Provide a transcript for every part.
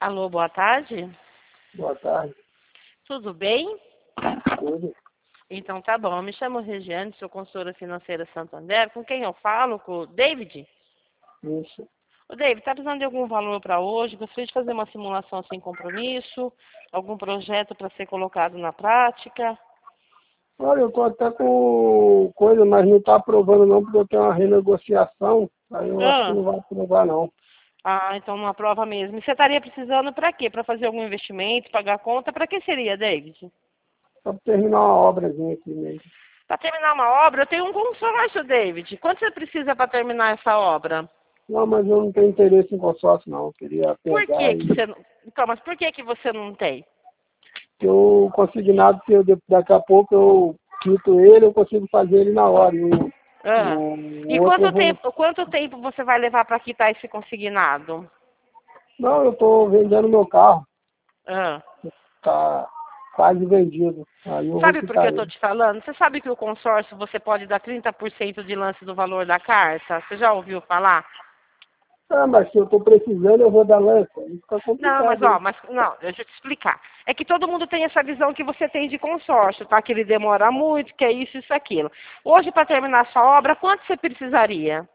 Alô, boa tarde. Boa tarde. Tudo bem? Tudo. Então tá bom. Eu me chamo Regiane, sou consultora financeira Santander. Com quem eu falo? Com o David? Isso. O David, tá precisando de algum valor para hoje? Gostaria de fazer uma simulação sem compromisso? Algum projeto para ser colocado na prática? Olha, eu tô até com coisa, mas não tá aprovando não, porque eu tenho uma renegociação. Aí eu acho que Ah, não vai aprovar não. então não aprova mesmo. E você estaria precisando para quê? Para fazer algum investimento, pagar conta? Para que seria, David? Só pra terminar uma obrazinha aqui mesmo. Para terminar uma obra, eu tenho um consórcio, David. Quanto você precisa para terminar essa obra? Não, mas eu não tenho interesse em consórcio não. Eu queria Por pegar que e que você não... Então, mas por que que você não tem? que eu consignado, que daqui a pouco eu quito ele, eu consigo fazer ele na hora. E Ah. o E outro eu vou. quanto tempo você vai levar para quitar esse consignado? Não, eu tô vendendo meu carro. Ah. Tá quase vendido. Aí eu vou Sabe por que quitar eu estou ele. te falando? Você sabe que o consórcio você pode dar 30% de lance do valor da carta? Você já ouviu falar? Ah, mas se eu tô precisando, eu vou dar lança. Aí fica Não, mas complicado, ó, hein? mas não, deixa eu te explicar. É que todo mundo tem essa visão que você tem de consórcio, tá? Que ele demora muito, que é isso, aquilo. Hoje, para terminar sua obra, quanto você precisaria?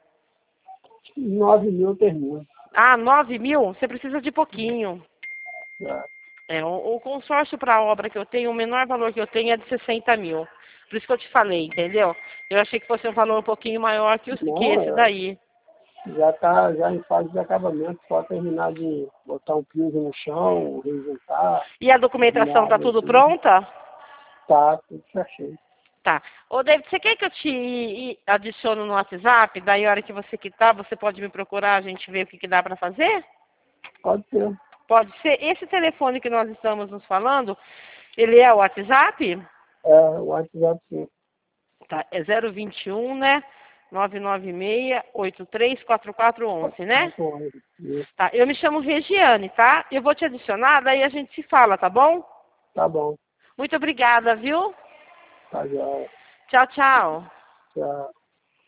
9.000 termina. Ah, 9.000? Você precisa de pouquinho. Ah, O consórcio para a obra que eu tenho, o menor valor que eu tenho é de 60 mil. Por isso que eu te falei, entendeu? Eu achei que fosse um valor um pouquinho maior que não, esse daí. já tá já em fase de acabamento, só terminar de botar um piso no chão, rejuntar, E a documentação tá viagem, tudo tudo. pronta? Tá, tudo certinho. Tá. Ô, David, você quer que eu te adicione no WhatsApp? Daí, a hora que você quitar, você pode me procurar, a gente vê o que, que dá para fazer? Pode ser. Pode ser. Esse telefone que nós estamos nos falando, ele é o WhatsApp? É, o WhatsApp sim. Tá. É 021, né? 996-834411, né? Isso. Tá, eu me chamo Regiane, tá? Eu vou te adicionar, daí a gente se fala, tá bom? Tá bom. Muito obrigada, viu? Tá já. Tchau, tchau. Já.